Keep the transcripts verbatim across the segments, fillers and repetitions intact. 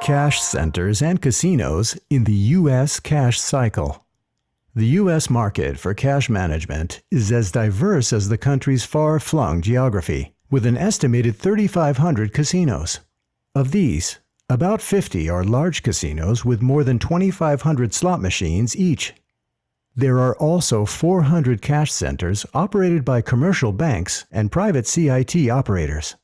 Cash centers and casinos in the U S cash cycle. The U S market for cash management is as diverse as the country's far-flung geography, with an estimated three thousand five hundred casinos. Of these, about fifty are large casinos with more than two thousand five hundred slot machines each. There are also four hundred cash centers operated by commercial banks and private C I T operators.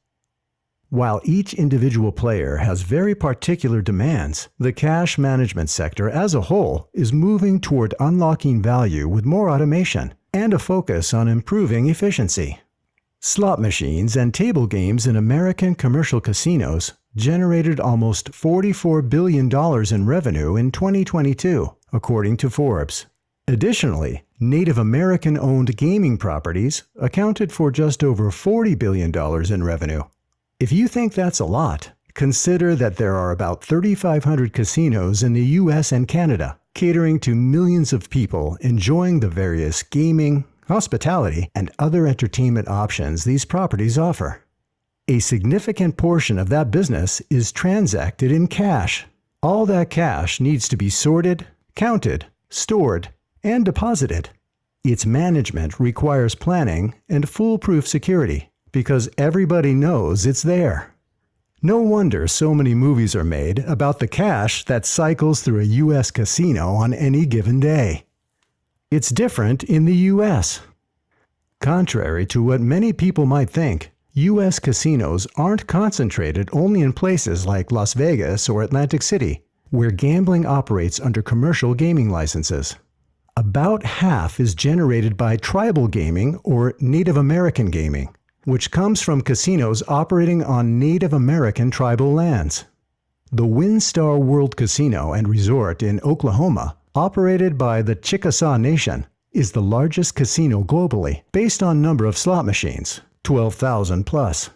While each individual player has very particular demands, the cash management sector as a whole is moving toward unlocking value with more automation and a focus on improving efficiency. Slot machines and table games in American commercial casinos generated almost forty-four billion dollars in revenue in twenty twenty-two, according to Forbes. Additionally, Native American-owned gaming properties accounted for just over forty billion dollars in revenue. If you think that's a lot, consider that there are about three thousand five hundred casinos in the U S and Canada, catering to millions of people enjoying the various gaming, hospitality, and other entertainment options these properties offer. A significant portion of that business is transacted in cash. All that cash needs to be sorted, counted, stored, and deposited. Its management requires planning and foolproof security, because everybody knows it's there. No wonder so many movies are made about the cash that cycles through a U S casino on any given day. It's different in the U S. Contrary to what many people might think, U S casinos aren't concentrated only in places like Las Vegas or Atlantic City, where gambling operates under commercial gaming licenses. About half is generated by tribal gaming or Native American gaming, which comes from casinos operating on Native American tribal lands. The WinStar World Casino and Resort in Oklahoma, operated by the Chickasaw Nation, is the largest casino globally based on number of slot machines, twelve thousand plus.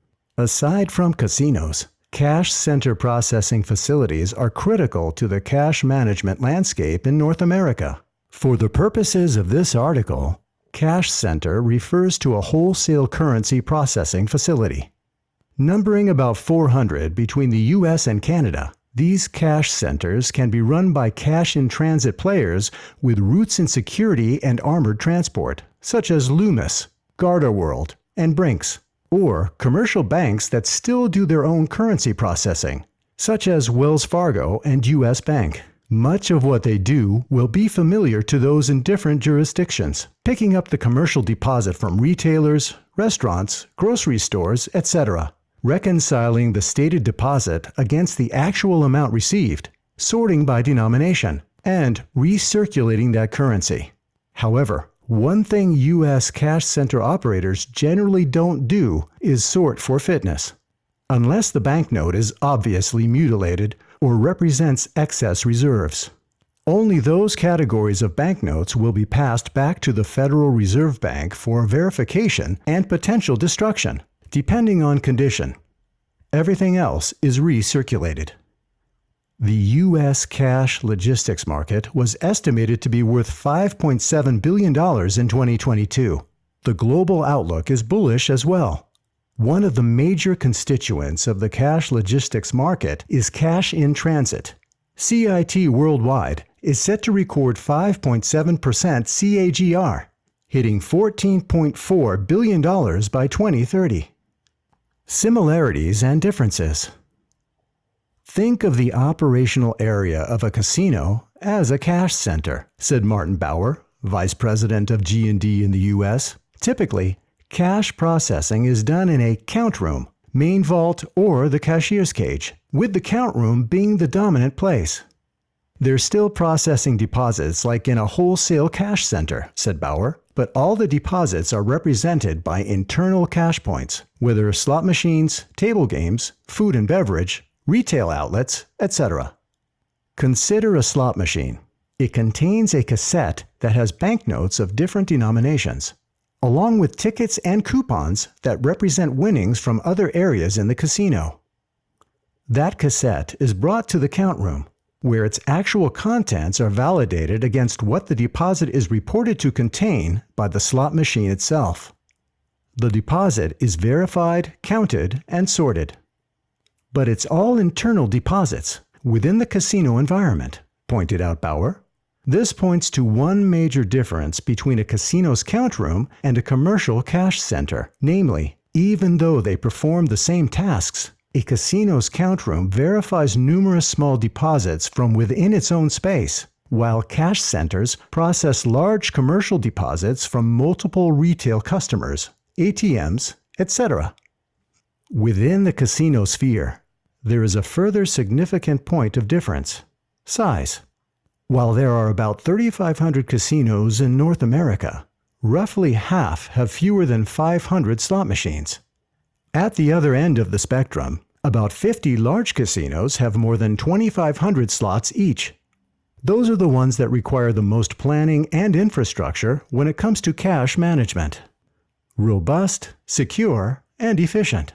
Aside from casinos, cash center processing facilities are critical to the cash management landscape in North America. For the purposes of this article, cash center refers to a wholesale currency processing facility. Numbering about four hundred between the U S and Canada, these cash centers can be run by cash-in-transit players with roots in security and armored transport, such as Loomis, GardaWorld, and Brinks, or commercial banks that still do their own currency processing, such as Wells Fargo and U S Bank. Much of what they do will be familiar to those in different jurisdictions, picking up the commercial deposit from retailers, restaurants, grocery stores, et cetera, reconciling the stated deposit against the actual amount received, sorting by denomination, and recirculating that currency. However, one thing U S cash center operators generally don't do is sort for fitness, unless the banknote is obviously mutilated or represents excess reserves. Only those categories of banknotes will be passed back to the Federal Reserve Bank for verification and potential destruction, depending on condition. Everything else is recirculated. The U S cash logistics market was estimated to be worth five point seven billion dollars in twenty twenty-two. The global outlook is bullish as well. One of the major constituents of the cash logistics market is cash in transit. C I T worldwide is set to record five point seven percent C A G R, hitting fourteen point four billion dollars by twenty thirty. Similarities and differences. Think of the operational area of a casino as a cash center, said Martin Bauer, Vice President of G and D in the U S. Typically, cash processing is done in a count room, main vault, or the cashier's cage, with the count room being the dominant place. They're still processing deposits like in a wholesale cash center, said Bauer, but all the deposits are represented by internal cash points, whether slot machines, table games, food and beverage, retail outlets, et cetera. Consider a slot machine. It contains a cassette that has banknotes of different denominations, along with tickets and coupons that represent winnings from other areas in the casino. That cassette is brought to the count room, where its actual contents are validated against what the deposit is reported to contain by the slot machine itself. The deposit is verified, counted, and sorted. But it's all internal deposits within the casino environment, pointed out Bauer. This points to one major difference between a casino's count room and a commercial cash center. Namely, even though they perform the same tasks, a casino's count room verifies numerous small deposits from within its own space, while cash centers process large commercial deposits from multiple retail customers, A T Ms, et cetera. Within the casino sphere, there is a further significant point of difference: size. While there are about thirty-five hundred casinos in North America, roughly half have fewer than five hundred slot machines. At the other end of the spectrum, about fifty large casinos have more than twenty-five hundred slots each. Those are the ones that require the most planning and infrastructure when it comes to cash management. Robust, secure, and efficient.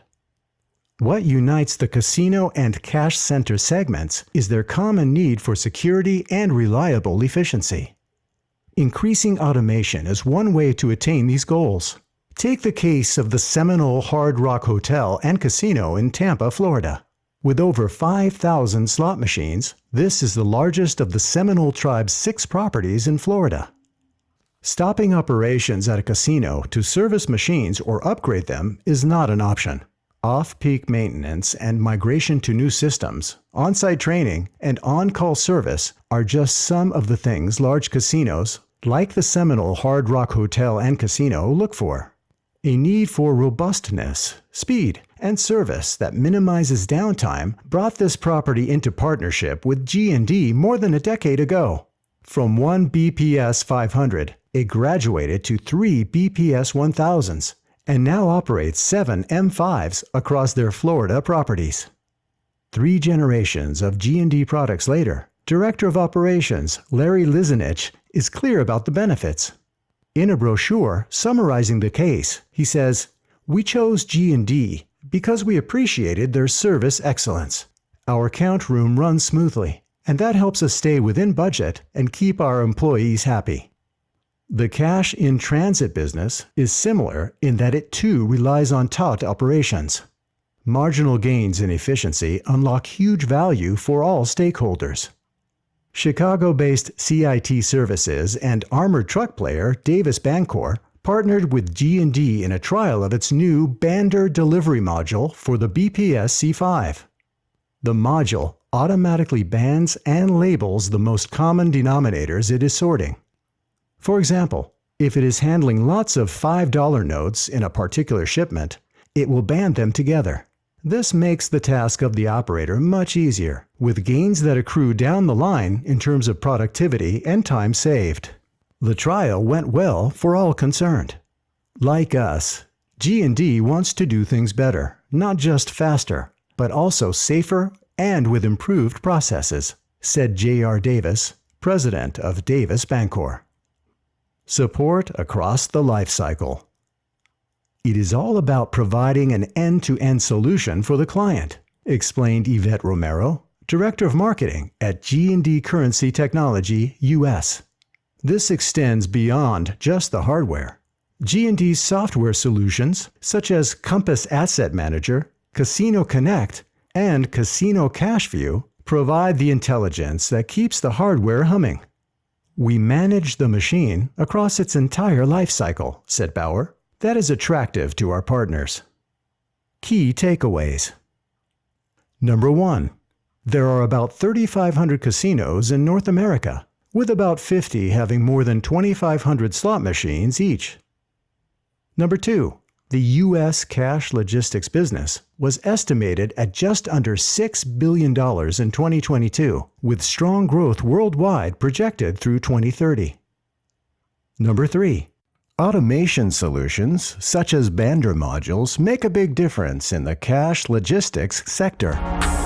What unites the casino and cash center segments is their common need for security and reliable efficiency. Increasing automation is one way to attain these goals. Take the case of the Seminole Hard Rock Hotel and Casino in Tampa, Florida. With over five thousand slot machines, this is the largest of the Seminole tribe's six properties in Florida. Stopping operations at a casino to service machines or upgrade them is not an option. Off-peak maintenance and migration to new systems, on-site training, and on-call service are just some of the things large casinos, like the Seminole Hard Rock Hotel and Casino, look for. A need for robustness, speed, and service that minimizes downtime brought this property into partnership with G and D more than a decade ago. From one B P S five hundred, it graduated to three B P S one thousands, and now operates seven M fives across their Florida properties. Three generations of G and D products later, Director of Operations Larry Lizinich is clear about the benefits. In a brochure summarizing the case, he says, "We chose G and D because we appreciated their service excellence. Our count room runs smoothly, and that helps us stay within budget and keep our employees happy." The cash-in-transit business is similar in that it too relies on taut operations. Marginal gains in efficiency unlock huge value for all stakeholders. Chicago-based C I T Services and armored truck player Davis Bancorp partnered with G and D in a trial of its new Bander delivery module for the B P S C five. The module automatically bands and labels the most common denominators it is sorting. For example, if it is handling lots of five dollar notes in a particular shipment, it will band them together. This makes the task of the operator much easier, with gains that accrue down the line in terms of productivity and time saved. The trial went well for all concerned. Like us, G and D wants to do things better, not just faster, but also safer and with improved processes, said J R Davis, president of Davis Bancorp. Support across the life cycle. It is all about providing an end-to-end solution for the client, explained Yvette Romero, Director of Marketing at G and D Currency Technology, U S. This extends beyond just the hardware. G and D's software solutions, such as Compass Asset Manager, Casino Connect, and Casino CashView, provide the intelligence that keeps the hardware humming. "We manage the machine across its entire life cycle," said Bauer. "That is attractive to our partners." Key takeaways. Number one. There are about thirty-five hundred casinos in North America, with about fifty having more than twenty-five hundred slot machines each. Number two. The U S cash logistics business was estimated at just under six billion dollars in twenty twenty-two, with strong growth worldwide projected through twenty thirty. Number three. Automation solutions, such as Bander modules, make a big difference in the cash logistics sector.